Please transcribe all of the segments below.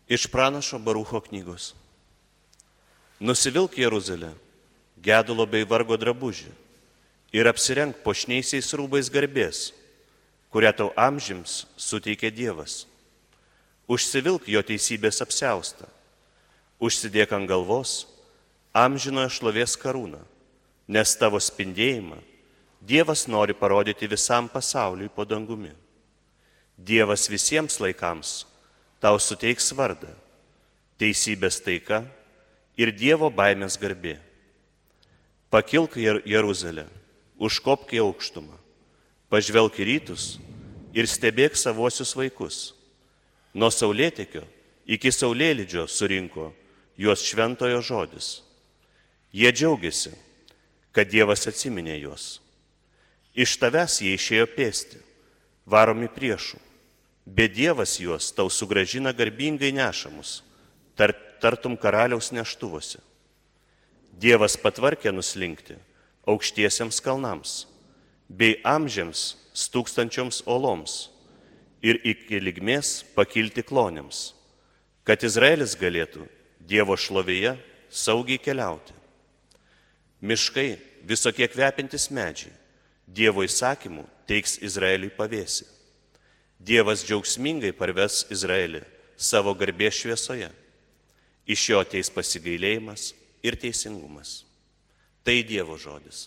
Iš pranašo Barucho knygos. Nusivilk Jeruzalę, gedulo bei vargo drabužį ir apsirenk puošniaisiais rūbais garbės, kurią tau amžiams suteikė Dievas. Užsivilk jo teisybės apsiaustą, užsidėk ant galvos amžinojo šlovės karūną, nes tavo spindėjimą Dievas nori parodyti visam pasauliui po dangumi. Dievas visiems laikams tau suteiks vardą, teisybės taika ir Dievo baimės garbė. Pakilk Jeruzalę, užkopk į aukštumą, pažvelk į rytus ir stebėk savuosius vaikus. Nuo saulėtekio iki saulėlydžio surinko juos šventojo žodis. Jie džiaugiasi, kad Dievas atsiminė juos. Iš tavęs jie išėjo pėsti, varomi priešų, bet Dievas juos tau sugrąžina garbingai nešamus, tartum karaliaus neštuvose. Dievas patvarkė nuslinkti aukštiesiems kalnams, bei amžiams stūkstančioms oloms ir iki lygmės pakilti klonėms, kad Izraelis galėtų Dievo šlovėje saugiai keliauti. Miškai, visokie kvepintis medžiai, Dievo įsakymų teiks Izraeliui pavėsį. Dievas džiaugsmingai parves Izraelį savo garbės šviesoje. Iš jo ateis pasigailėjimas ir teisingumas. Tai Dievo žodis.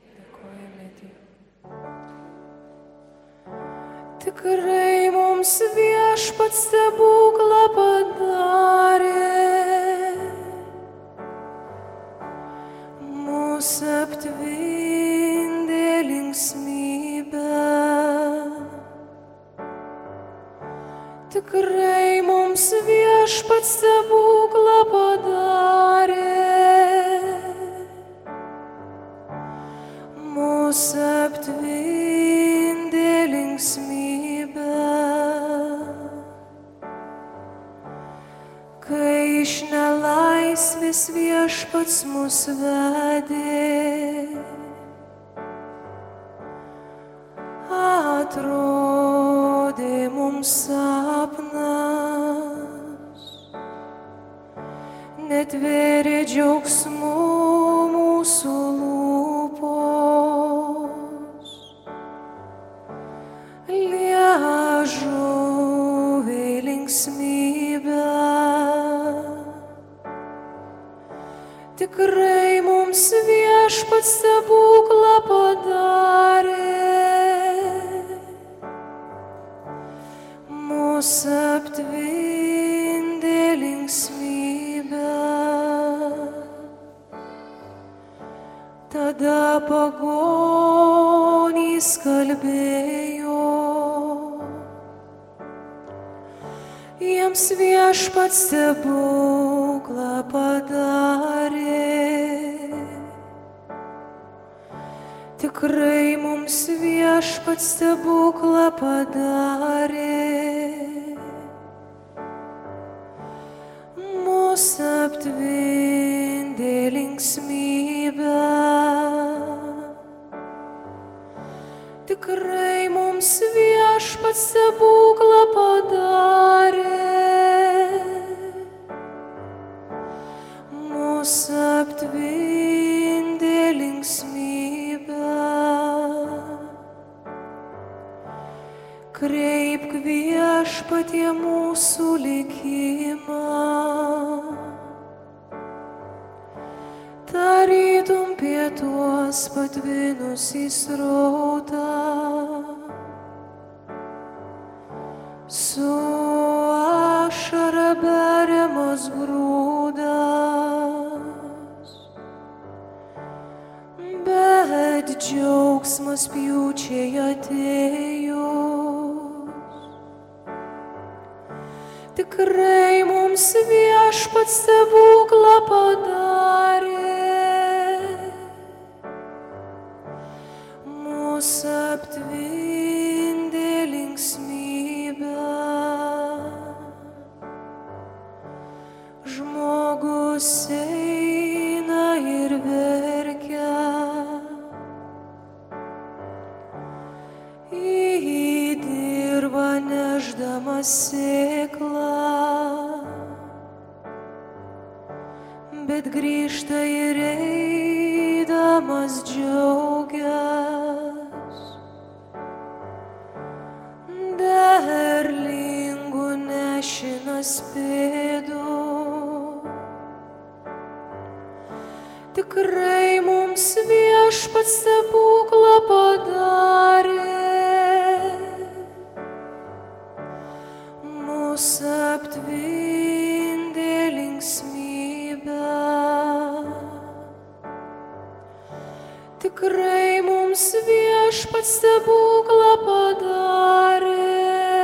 Tikrai mums Viešpats stebuklą padarė, mūsų aptvindė linksmybę. Tikrai mums Viešpats stebuklą padarė, mūsų aptvindė linksmybę. Kai iš nelaisvės Viešpats mus vedė, atrodė mums sapnas, netvėrė džiaugsmų mūsų lūpos. Liežuviai linksmybę, tikrai mums Viešpats stebuklą padarė, mūsų aptvindė linksmybę. Tada pagonys kalbėjo, jiems Viešpats stebuklą padarė. Tikrai mums Viešpats stebuklą padarė, mūsų aptvindė linksmybę. Tikrai mums Viešpats stebuklą padarė, mūsų aptvindė linksmybę. Kreipk Viešpatie mūsų likimą, tarytum pietuos patvinusį srautą, su ašara beriamas grūdas, bet džiaugsmas pjūčiai atėjus. Tikrai mums Viešpats stebuklą padarė, mūsų aptvindė linksmybę. Žmogus eina ir verkia, į dirvą nešdamas sėklą, bet grįžta ir eidamas džiaugias. Derlingų nešinas pėdų, tikrai mums Viešpats stebuklą padarė. Mūsų aptvindė linksmybę. Tikrai mums Viešpats stebuklą padarė.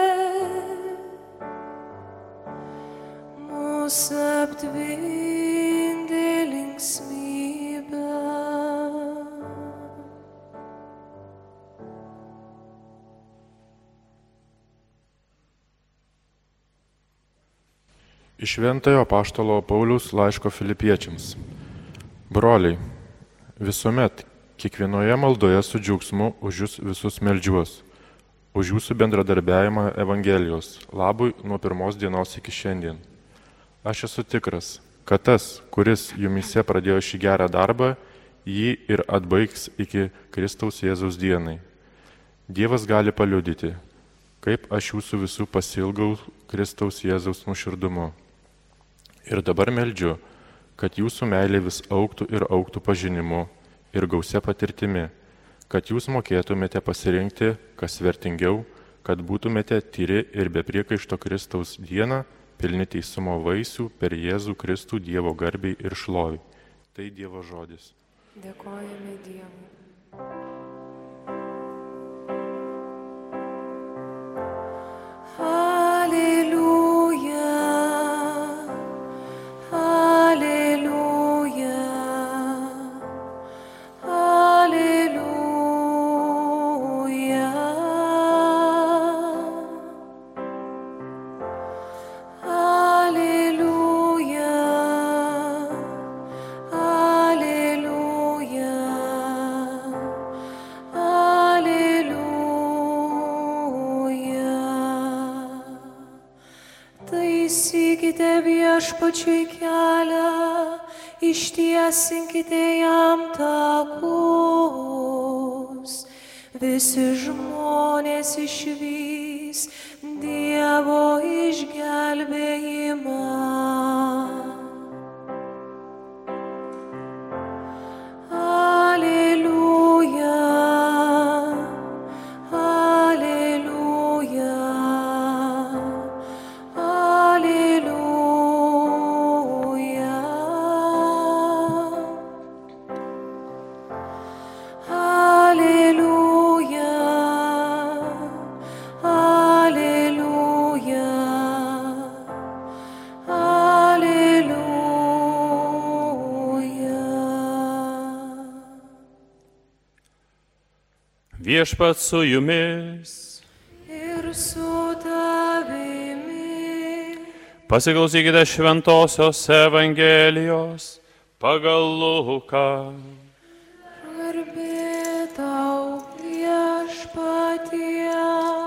Mūsų aptvindė linksmybę. Iš Šventojo apaštalo Pauliaus laiško Filipiečiams. Broliai, visuomet, kiekvienoje maldoje su džiaugsmu už jūs visus meldžiuos, už jūsų bendradarbiavimą Evangelijos labui nuo pirmos dienos iki šiandien. Aš esu tikras, kad tas, kuris jumyse pradėjo šį gerą darbą, jį ir atbaigs iki Kristaus Jėzaus dienai. Dievas gali paliudyti, kaip aš jūsų visų pasilgau Kristaus Jėzaus nuoširdumu. Ir dabar meldžiu, kad jūsų meilė vis augtų ir augtų pažinimu ir gausia patirtimi, kad jūs mokėtumėte pasirinkti, kas vertingiau, kad būtumėte tyri ir be priekaišto Kristaus dieną, pilni teisumo vaisių per Jėzų Kristų Dievo garbei ir šloviai. Tai Dievo žodis. Dėkojame Dievui. Taisykite Viešpačiui kelią, ištiesinkite jam takus. Visi žmonės išvys Dievo išgelbėjimą. Viešpats su jumis. Ir su tavimi. Pasiklausykite Šventosios Evangelijos pagal Luką. Garbė tau, Viešpatie.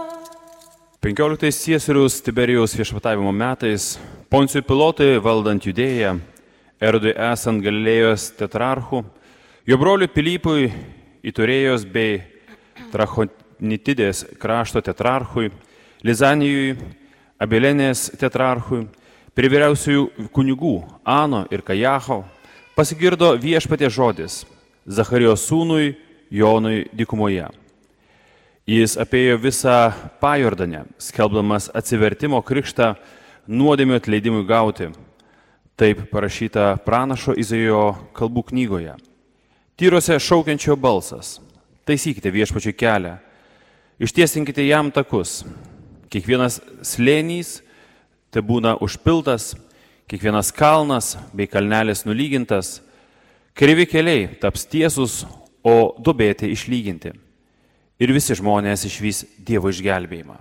15 Ciesoriaus Tiberijaus viešpatavimo metais, Poncijui Pilotui valdant Judėją, Erodui esant Galilėjos tetrarchu, jo broliui Pilypui, Iturėjos bei Trachonitidės krašto tetrarchui, Lizanijui, Abelenės tetrarchui, prie vyriausiųjų kunigų Ano ir Kajacho pasigirdo Viešpaties žodis Zacharijos sūnui Jonui dykumoje. Jis apėjo visą Pajordanę, skelbdamas atsivertimo krikštą nuodėmių atleidimui gauti. Taip parašyta pranašo Izaijo kalbų knygoje. Tyrose šaukiančio balsas. Taisykite Viešpačiui kelią, ištiesinkite jam takus. Kiekvienas slėnys te būna užpiltas, kiekvienas kalnas bei kalnelis nulygintas, kreivi keliai taps tiesus, o duobėti išlyginti. Ir visi žmonės išvys Dievo išgelbėjimą.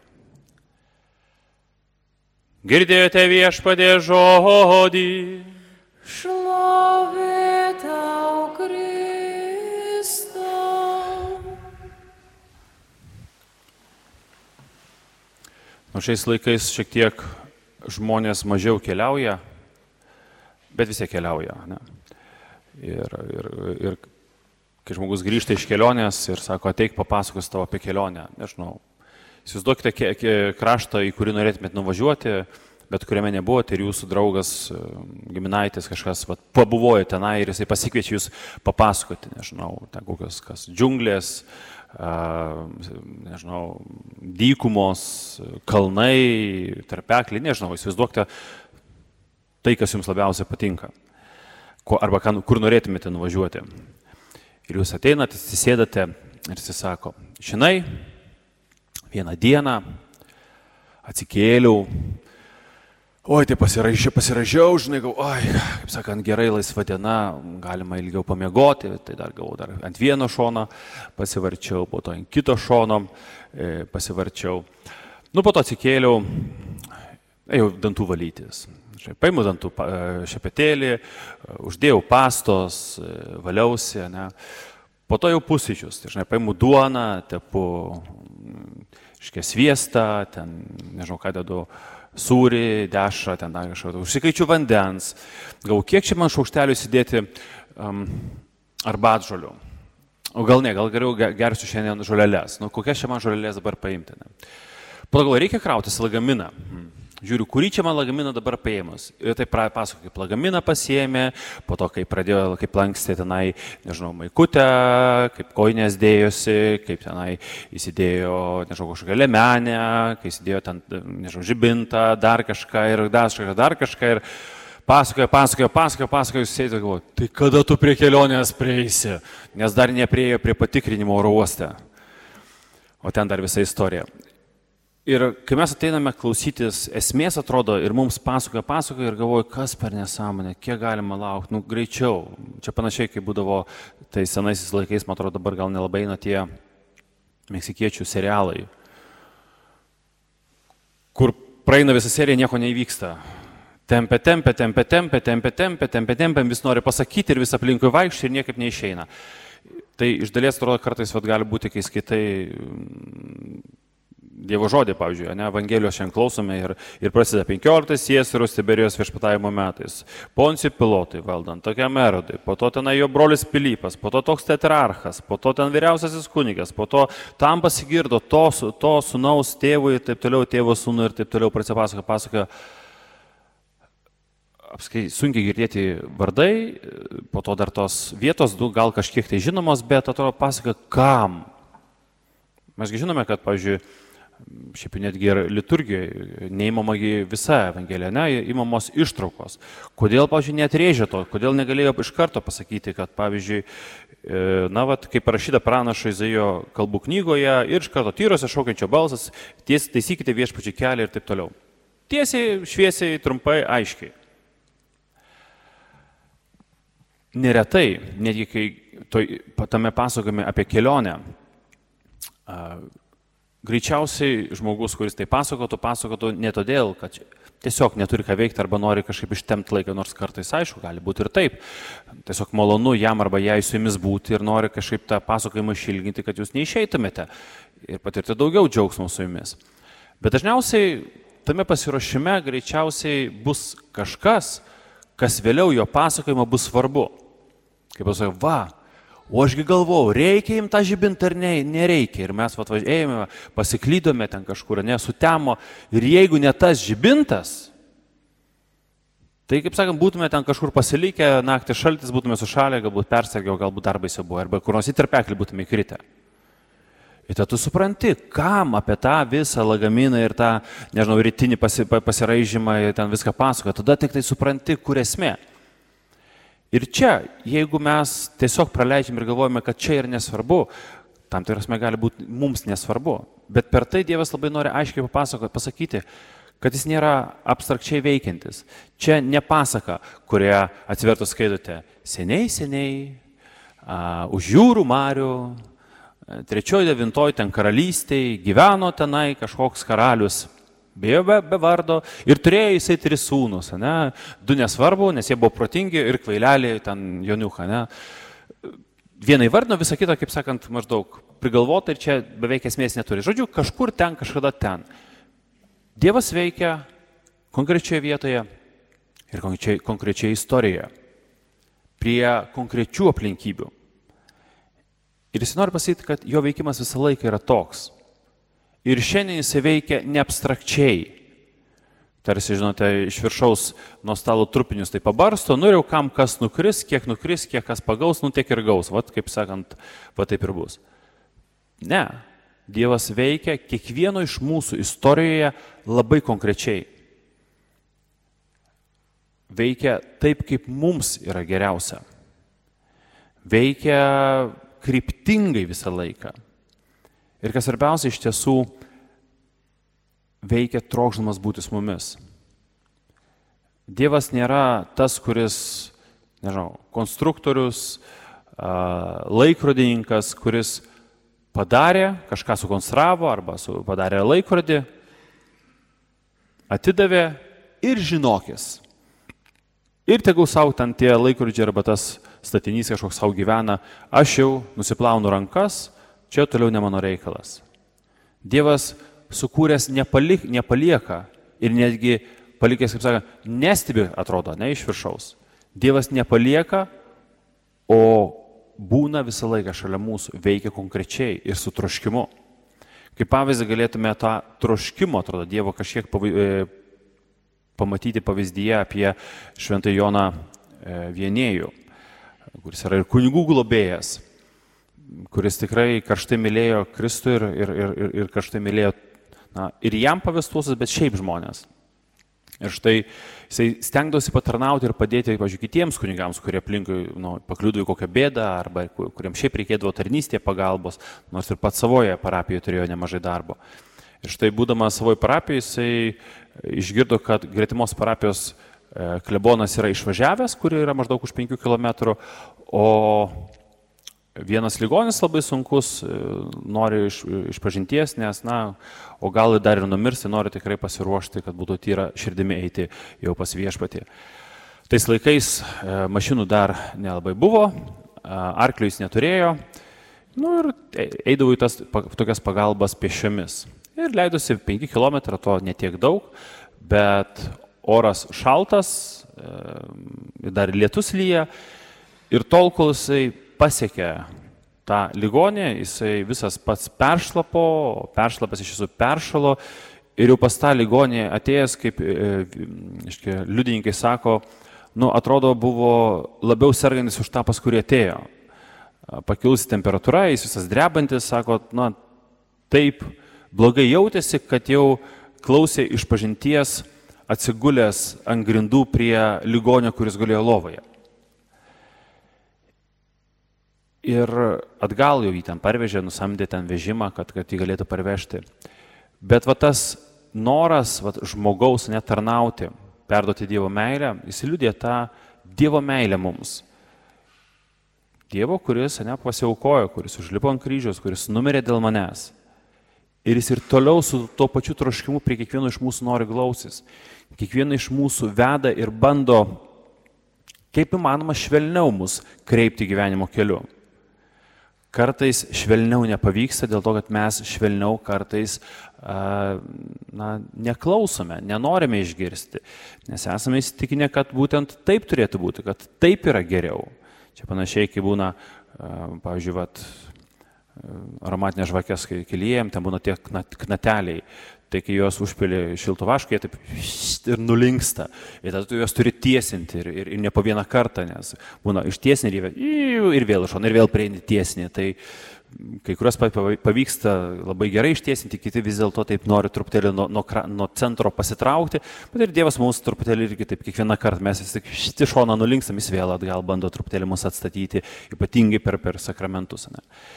Girdėjote Viešpatie žodį. Šlovė tau, Kristau. Šiais laikais šiek tiek žmonės mažiau keliauja, bet vis tiek keliauja. Ne? Ir kai žmogus grįžta iš kelionės ir sako, ateik papasakos tavo apie kelionę, nežinau. Įsivaizduokite kraštą, į kurį norėtumėt nuvažiuoti, bet kuriame nebuvote ir jūsų draugas, giminaitis kažkas pabuvojo tenai ir jisai pasikviečia jūs papasakoti, nežinau, ten kokios džiunglės, nežinau, dykumos, kalnai, tarpekliai, nežinau, įsivaizduokite tai, kas jums labiausiai patinka, arba kur norėtumėte nuvažiuoti. Ir jūs ateinate, atsisėdate ir jis sako, žinai, vieną dieną atsikėliau, oi, tai pasiražiau, žinai, kaip sakant, gerai, laisva diena, galima ilgiau pamiegoti, tai dar ant vieno šono pasivarčiau, po to ant kito šono pasivarčiau. Po to atsikėliau, ėjau dantų valytis. Paimu dantų šepetėlį, uždėjau pastos, valiausi, ne. Po to jau pusryčius, tai paimu duoną, tepu sviestą, ten, nežinau, ką dedu, sūrį, dešrą, ten dar kažką, užsikaičiu vandens, galvoju, kiek čia man šaukštelių įsidėti arbatžolių. O gal ne, gal geriau gersiu šiandien žolelės. Kokias čia man žolelės dabar paimti? Ne? Po to galvoju, reikia krautis lagaminą. Žiūriu, kurį čia man lagaminą dabar paėmus. Ir tai pasakoju, kaip lagaminą pasiėmė, po to, kai pradėjo, kaip lankstė tenai, nežinau, maikutę, kaip kojinės dėjosi, kaip tenai įsidėjo, nežinau, kažkokią lemenę, kai įsidėjo ten, nežinau, žibintą, dar kažką ir dar kažką. Ir pasakojo, sėdė, galvoju, tai kada tu prie kelionės prieisi? Nes dar nepriėjo prie patikrinimo oro uoste. O ten dar visa istorija. Ir kai mes ateiname klausytis esmės, atrodo, ir mums pasakoja ir galvoju, kas per nesąmonę, kiek galima laukti, greičiau. Čia panašiai, kaip būdavo, tai senaisiais laikais, man atrodo, dabar gal nelabai eina tie meksikiečių serialai, kur praeina visą seriją, nieko neįvyksta. Tempia, vis nori pasakyti ir vis aplinkui vaikščiai ir niekaip neišeina. Tai iš dalies, atrodo, kartais gali būti, kai skaitai Dievo žodį, pavyzdžiui, Evangelijos šiandien klausome ir prasideda 15 Ciesoriaus Tiberijos viešpatavimo metais. Poncijui Pilotui valdant, tokiam Erodui, po to ten jo brolis Pilypas, po to toks tetrarchas, po to ten vyriausiasis kunigas, po to tam pasigirdo to sūnaus tėvui ir taip toliau, tėvo sūnui ir taip toliau pasakoja. Apskai sunkiai girdėti vardai, po to dar tos vietos, gal kažkiek tai žinomos, bet atrodo pasakoja kam. Mesgi žinome, kad, pavyzdžiui, šiaip netgi ir liturgijoje neįmamagi visa Evangelija, įmamos ištraukos. Kodėl, pavyzdžiui, neatrėžė to, kodėl negalėjo iš karto pasakyti, kad, pavyzdžiui, kaip parašyta pranašo Izaijo kalbų knygoje ir iš karto tyrose šaukiančio balsas, taisykite viešpačiui kelią ir taip toliau. Tiesiai, šviesiai, trumpai, aiškiai. Neretai, netgi kai tame pasakojame apie kelionę, greičiausiai žmogus, kuris tai pasakotų ne todėl, kad tiesiog neturi ką veikti arba nori kažkaip ištemti laiką, nors kartais aišku, gali būti ir taip. Tiesiog malonu jam arba jai su jumis būti ir nori kažkaip tą pasakojimą išilginti, kad jūs neišeitumėte ir patirti daugiau džiaugsmo su jumis. Bet dažniausiai tame pasiruošime greičiausiai bus kažkas, kas vėliau jo pasakojimo bus svarbu. Kaip pasakau, o ašgi galvojau, reikia jums tą žibintą ar nereikia. Ir mes ėjome, pasiklydome ten kažkur, sutemo. Ir jeigu ne tas žibintas, tai, kaip sakant, būtume ten kažkur pasilikę, naktį šaltis, būtume sušalę, galbūt persargę, galbūt dar baisiau buvo, arba kur nors į tarpeklį būtume įkritę. Ir tada tu supranti, kam apie tą visą lagaminą ir tą, nežinau, rytinį pasiraižymą ir ten viską pasakoja. Tada tik tai supranti, kur esmė. Ir čia, jeigu mes tiesiog praleidžiam ir galvojame, kad čia ir nesvarbu, tam tikrasme gali būti mums nesvarbu. Bet per tai Dievas labai nori aiškiai pasakyti, kad jis nėra abstrakčiai veikiantis. Čia ne pasaka, kurią atsivertus skaitote seniai, už jūrų marių, 3-9 ten karalystėj, gyveno tenai kažkoks karalius, be vardo, ir turėjo jisai 3 sūnus, 2 nesvarbu, nes jie buvo protingi ir kvaileliai ten joniuką. Vieną įvardino, visą kitą, kaip sakant, maždaug prigalvota ir čia beveik esmės neturi. Žodžiu, kažkur ten, kažkada ten. Dievas veikia konkrečioje vietoje ir konkrečioje istorijoje. prie konkrečių aplinkybių. Ir jis nori pasakyti, kad jo veikimas visą laiką yra toks. Ir šiandien jis veikia ne abstrakčiai. Tarsi, žinote, iš viršaus nuo stalo trupinius tai pabarsto, nu ir jau kam kas nukris, kiek kas pagaus, nu tiek ir gaus. Vat, kaip sakant, va taip ir bus. Ne. Dievas veikia kiekvieno iš mūsų istorijoje labai konkrečiai. Veikia taip, kaip mums yra geriausia. Veikia kryptingai visą laiką. Ir kas svarbiausia, iš tiesų veikia trokšdamas būti su mumis. Dievas nėra tas, kuris, nežinau, konstruktorius, laikrodininkas, kuris padarė, kažką sukonstravo arba padarė laikrodį, atidavė ir žinokis. Ir tegul savo ten tie laikrodžiai arba tas statinys kažkoks savo gyvena, aš jau nusiplaunu rankas, čia toliau ne mano reikalas. Dievas sukūręs nepalieka ir netgi palikęs, kaip sakant, nestebi, atrodo, ne iš viršaus. Dievas nepalieka, o būna visą laiką šalia mūsų, veikia konkrečiai ir su troškimu. Kaip pavyzdį galėtume tą troškimo, atrodo, Dievo kažkiek pamatyti pavyzdyje apie Šventą Joną Vienėjų, kuris yra ir kunigų globėjas, kuris tikrai karštai mylėjo Kristų ir karštai mylėjo ir jam pavestuosius, bet šiaip žmonės. Ir štai jisai stengdavosi patarnauti ir padėti, pavyzdžiui, kitiems kunigams, kurie aplinkui pakliūdavo į kokią bėdą arba kuriems šiaip reikėdavo tarnystėje pagalbos, nors ir pats savoje parapijoje turėjo nemažai darbo. Ir štai būdamas savoje parapijoje, jisai išgirdo, kad gretimos parapijos klebonas yra išvažiavęs, kuri yra maždaug už 5 km, o vienas ligonis labai sunkus, nori išpažinties, nes, o gal dar ir numirsi, nori tikrai pasiruošti, kad būtų tyra širdimi eiti jau pas viešpatį. Tais laikais mašinų dar nelabai buvo, arklių jis neturėjo, ir eidavo į tokias pagalbas pėsčiomis. Ir leidosi 5 km, to netiek daug, bet oras šaltas, dar lietus lyja, ir tol, kol jisai pasiekė tą ligonį, jisai visas pats peršlapas iš visų peršalo, ir jau pas tą ligonį atėjęs, kaip liudininkai sako, atrodo buvo labiau sergantis už tą, pas kurį atėjo. Pakilusi temperatūra, jis visas drebantis, sako, taip blogai jautėsi, kad jau klausė išpažinties atsigulęs ant grindų prie ligonio, kuris gulėjo lovoje. Ir atgal jau jį ten parvežė, nusamdė ten vežimą, kad jį galėtų parvežti. Bet tas noras žmogaus netarnauti, perduoti Dievo meilę, jis liudija tą Dievo meilę mums. Dievo, kuris pasiaukojo, kuris užlipo ant kryžiaus, kuris numirė dėl manęs. Ir jis ir toliau su tuo pačiu troškimu prie kiekvieno iš mūsų nori glausis. Kiekvieno iš mūsų veda ir bando, kaip įmanoma, švelniau mus kreipti gyvenimo keliu. Kartais švelniau nepavyksta dėl to, kad mes švelniau kartais neklausome, nenorime išgirsti, nes esame įsitikinę, kad būtent taip turėtų būti, kad taip yra geriau. Čia panašiai, kai būna, pavyzdžiui, aromatinės žvakės kelyjėjom, ten būna tie knateliai, tai kai juos užpili šilto vaško, jie taip ir nulinksta. Ir tada tu juos turi tiesinti ir ne po vieną kartą, nes būna ištiesinti ir vėl iššona, ir vėl prieini tiesinį. Tai kai kurios pavyksta labai gerai ištiesinti, kiti vis dėlto taip nori truputėlį nuo centro pasitraukti, bet ir Dievas mūsų truputėlį irgi taip kiekvieną kartą mes vis tik šitį šoną nulinkstam, jis vėl atgal bando truputėlį mus atstatyti, ypatingai per sakramentus.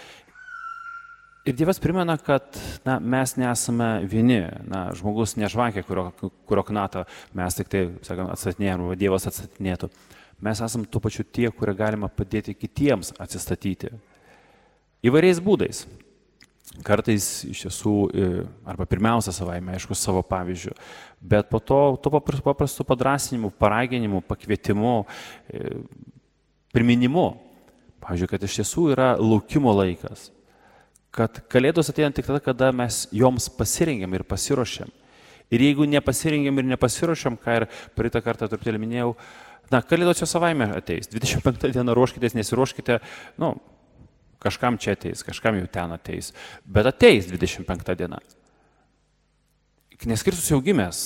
Ir Dievas primena, kad mes nesame vieni, žmogus nežvakė, kurio knatą mes tik tai, sakant, atstatinėjame, Dievas atstatinėtų. Mes esame tuo pačiu tie, kurie galima padėti kitiems atsistatyti. Įvairiais būdais. Kartais iš tiesų, arba pirmiausia savaime, aišku, savo pavyzdžių, bet po to paprastu padrasinimu, paraginimu, pakvietimu, priminimu. Pavyzdžiui, kad iš tiesų yra laukimo laikas. Kad Kalėdos ateina tik tada, kada mes joms pasirengiam ir pasiruošiam. Ir jeigu nepasirengiam ir nepasiruošiam, ką ir praeitą kartą truputėlį minėjau, Kalėdos jau savaime ateis. 25 dieną ruoškitės, nesiruoškite, kažkam čia ateis, kažkam jau ten ateis. Bet ateis 25 diena. Nes Kristus jau gimęs.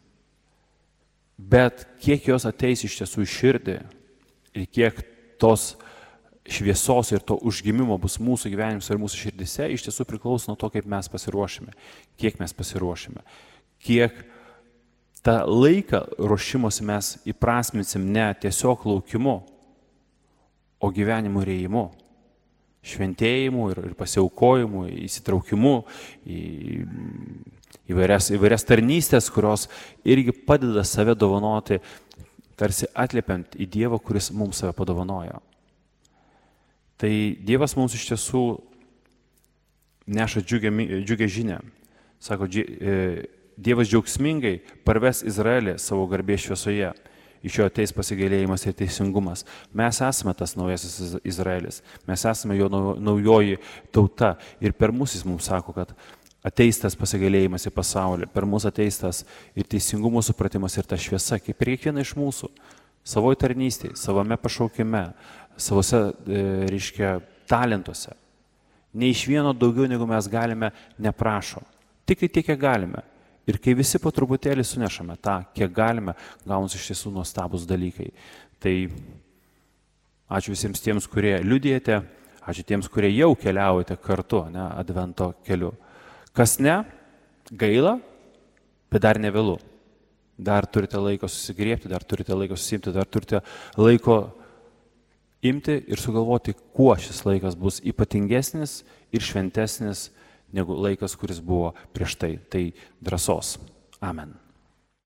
Bet kiek jos ateis iš tiesų į širdį ir kiek tos šviesos ir to užgimimo bus mūsų gyvenimus ir mūsų širdise, iš tiesų priklauso nuo to, kaip mes pasiruošime, kiek mes pasiruošime, kiek tą laiką ruošimosi mes įprasminsim ne tiesiog laukimu, o gyvenimu rėjimu, šventėjimu ir pasiaukojimu, įsitraukimu į įvairias tarnystės, kurios irgi padeda save dovanoti, tarsi atliepiant į Dievą, kuris mums save padovanojo. Tai Dievas mums iš tiesų neša džiugę žinią. Sako, Dievas džiaugsmingai parves Izraelį savo garbės šviesoje. Iš jo ateis pasigailėjimas ir teisingumas. Mes esame tas naujasis Izraelis. Mes esame jo naujoji tauta. Ir per mus jis mums sako, kad ateis tas pasigailėjimas į pasaulį. Per mus ateis tas ir teisingumo supratimas ir ta šviesa, kaip ir kiekviena iš mūsų. Savoje tarnystėje, savame pašaukime, savose, talentuose. Ne iš vieno daugiau, negu mes galime, neprašo. Tik tiek, kiek galime. Ir kai visi po truputėlį sunešame tą, kiek galime, gaunasi iš tiesų nuostabus dalykai. Tai ačiū visiems tiems, kurie liudijate, ačiū tiems, kurie jau keliaujate kartu, Advento keliu. Kas ne, gaila, bet dar ne vėlu. Dar turite laiko susigriebti, dar turite laiko susimti, dar turite laiko imti ir sugalvoti, kuo šis laikas bus ypatingesnis ir šventesnis negu laikas, kuris buvo prieš tai. Tai drąsos. Amen.